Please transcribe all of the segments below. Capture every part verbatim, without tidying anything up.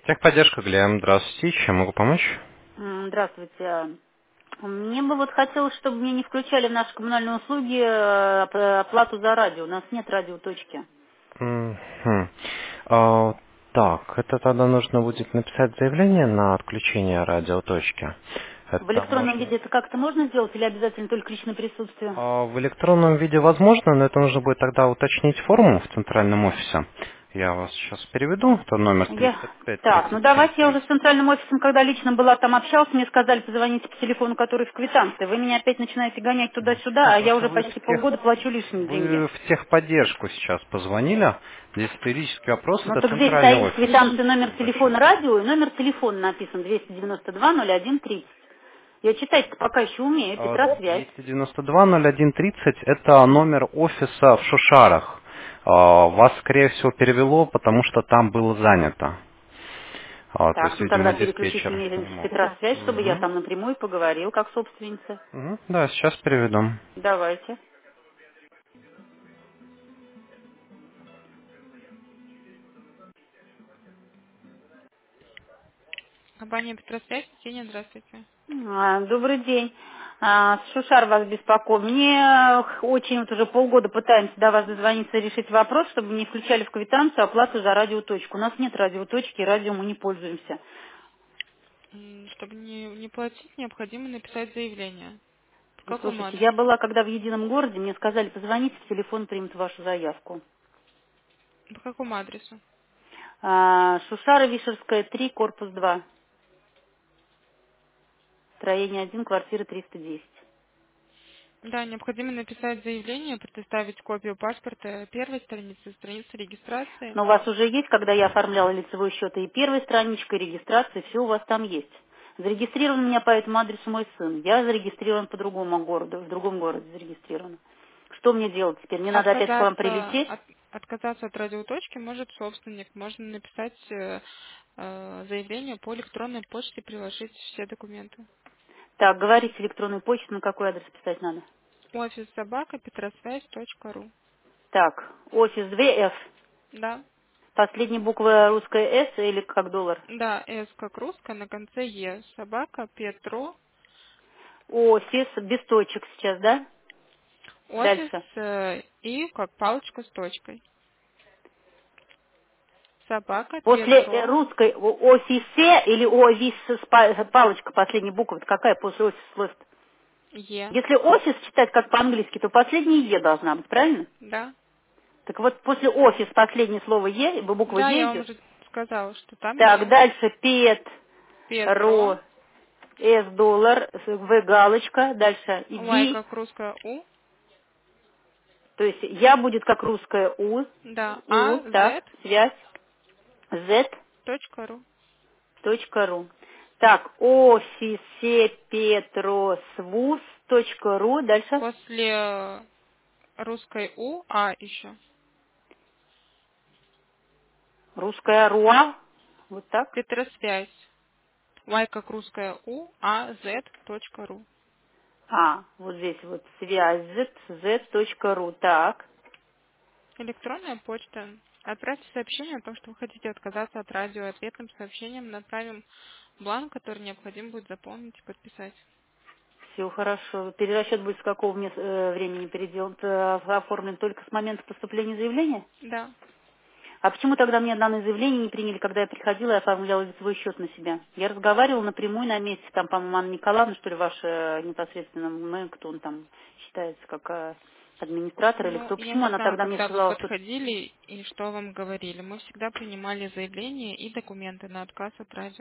Техподдержка, Глеб, здравствуйте, чем могу помочь? М, Здравствуйте. Мне бы вот хотелось, чтобы мне не включали в наши коммунальные услуги э, оп- оплату за радио. У нас нет радиоточки. Мгм. А, так, это тогда нужно будет написать заявление на отключение радиоточки. В Это электронном можно... виде это как-то можно сделать или обязательно только личное присутствие? А, в электронном виде возможно, но это нужно будет тогда уточнить форму в центральном офисе. Я вас сейчас переведу, это номер Я... тридцать пять Так, ну тридцать семь давайте я уже с тридцать. центральным офисом, когда лично была там общалась, мне сказали, позвоните по телефону, который в квитанции. Вы меня опять начинаете гонять туда-сюда, а Потому я что уже вы почти в, тех... полгода плачу лишние деньги. вы в техподдержку сейчас позвонили. Здесь юридический вопрос, Ну это так здесь центральный стоит в офис. квитанции номер телефона Обращайтесь. радио и номер телефона написан двести девяносто два ноль один тридцать. Я читать пока еще умею, А, Петросвязь. двести девяносто два ноль один тридцать это номер офиса в Шушарах. А, Вас, скорее всего, перевело, потому что там было занято. А, То Так, есть, ну тогда видимо, переключите диспетчер мне не в мог. Петросвязь, чтобы я Мгм. там напрямую поговорил, как собственница. Мгм. Да, сейчас переведу. Давайте. Компания Петросвязь, Ксения, здравствуйте. А, Добрый день. А, с Шушар вас беспокоит. Мне э, очень вот уже полгода пытаемся до вас дозвониться и решить вопрос, чтобы не включали в квитанцию оплату за радиоточку. У нас нет радиоточки, и радио мы не пользуемся. М, Чтобы не, не платить, необходимо написать заявление. По Ну, какому слушайте, я адресу? была когда в едином городе, мне сказали, позвоните, в телефон примут вашу заявку. По какому адресу? А, Шушара Вишерская, три, корпус два, строение один, квартира триста десять. Да, необходимо написать заявление, предоставить копию паспорта первой страницы, страницы регистрации. Но у вас уже есть, когда я оформляла лицевой счет, и первая страничка, и регистрация, все у вас там есть. Зарегистрирован у меня по этому адресу мой сын. Я зарегистрирован по другому городу, в другом городе зарегистрирован. Что мне делать теперь? Мне надо опять к вам Отказаться прилететь? от, отказаться от радиоточки может собственник. Можно написать э, э, заявление по электронной почте, приложить все документы. Так, говорите электронную почту, на какой адрес писать надо? Офис собака петросвязь точка ру. Так, офис два эф. Да. Последняя буква русская С или как доллар? Да, С как русская, на конце Е. Собака Петро. Офис, без точек сейчас, да? Офис Дальше. э, и как палочка с точкой. Собака После э, Петро русской о- офисе или офис с па- палочка, последняя буква, какая после офис слов? Е. Если офис читать как по-английски, то последняя Е должна быть, правильно? Да. Так вот, после офис последнее слово Е, буква Да, Е я вам идет. уже сказала, что там Так, Е. дальше Пет, Петро. Ро, С доллар, В галочка, дальше Y иди, как русская У. то есть я будет как русская У, Да. У, А, так, Z. связь, Z, Точка ру. точка ру. Так, офисе Петросвуз, точка ру, дальше После э, русской У, А еще. русская Руа, вот так. Петросвязь. Y как русская У, А, Z. Точка ру. А, вот здесь вот связь z.ru. Так, Электронная почта. Отправьте сообщение о том, что вы хотите отказаться от радио. Ответным сообщением направим бланк, который необходимо будет заполнить и подписать. все хорошо. Перерасчет будет с какого мне, э, времени переделан, э, оформлен только с момента поступления заявления? Да. А почему тогда мне данное заявление не приняли, когда я приходила и оформляла лицевой счет на себя? Я разговаривала напрямую на месте, там, по-моему, Анна Николаевна, что ли, ваша э, непосредственно, мы, кто он там считается, как э, администратор или Ну, кто. я Почему не она знаю, тогда мне когда вы сказала, что подходили и что вам говорили. Мы всегда принимали заявления и документы на отказ от радио.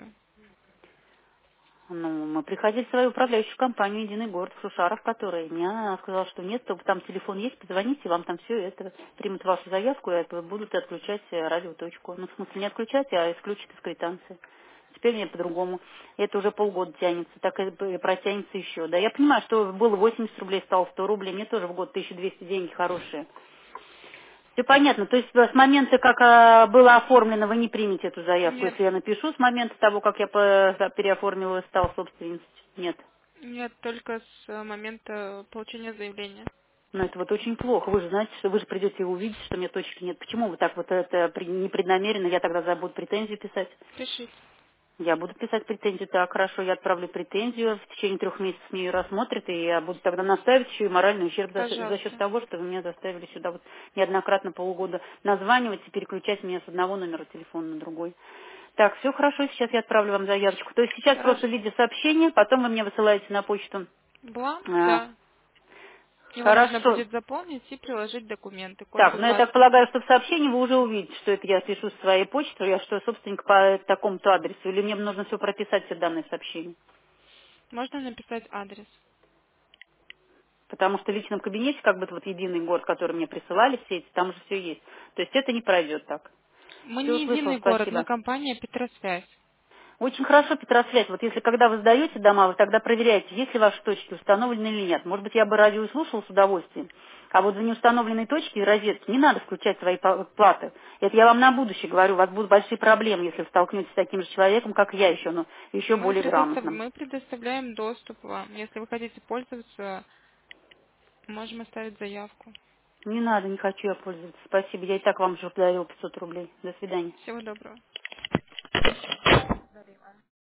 ну, мы приходили в свою управляющую компанию «Единый город» в Шушаров, которая мне она сказала, что нет, только там телефон есть, позвоните, вам там все это примут вашу заявку и это будут отключать э, радиоточку. Ну, в смысле, не отключать, а исключат из квитанции. Теперь мне по-другому. Это уже полгода тянется, так и п- протянется еще. Да, я понимаю, что было восемьдесят рублей, стало сто рублей, мне тоже в год тысяча двести деньги хорошие. Все понятно. То есть э, с момента, как э, было оформлено, вы не примете эту заявку. Нет, Если я напишу с момента того, как я по- переоформила и стала собственницей. Нет. нет, только с э, момента получения заявления. Но это вот очень плохо. Вы же знаете, что вы же придете и увидите, что у меня точки нет. Почему вы так вот это при- непреднамеренно, я тогда забуду претензию писать? Пишите. Я буду писать претензию, так, хорошо, я отправлю претензию, в течение трех месяцев мне ее рассмотрят, и я буду тогда наставить еще и моральный ущерб за, счет за счет Пожалуйста. того, что вы меня заставили сюда вот неоднократно полгода названивать и переключать меня с одного номера телефона на другой. Так, все хорошо, сейчас я отправлю вам заявочку. То есть сейчас просто в Хорошо. виде сообщения, потом вы мне высылаете на почту. Бланк, А, да. Его нужно хорошо. будет заполнить и приложить документы. Код Так, ну я так согласия. полагаю, что в сообщении вы уже увидите, что это я пишу с своей почты, я что собственник по такому-то адресу, или мне нужно все прописать, все данные сообщения. Можно написать адрес. Потому что в личном кабинете, как бы вот единый город, который мне присылали все эти, там уже все есть. То есть это не пройдет так. Мы Все не услышал, единый город, мы спасибо. компания Петросвязь. Очень хорошо, Петросвязь. Вот если когда вы сдаете дома, вы тогда проверяете, есть ли ваши точки установлены или нет. Может быть, я бы радио и слушала с удовольствием. А вот за неустановленные точки и розетки не надо включать свои па- платы. Это я вам на будущее говорю. У вас будут большие проблемы, если вы столкнетесь с таким же человеком, как я еще, но еще Мы, более предостав- грамотным. мы предоставляем доступ вам. Если вы хотите пользоваться, можем оставить заявку. Не надо, не хочу я пользоваться. Спасибо, я и так вам уже подарила пятьсот рублей. До свидания. Всего доброго.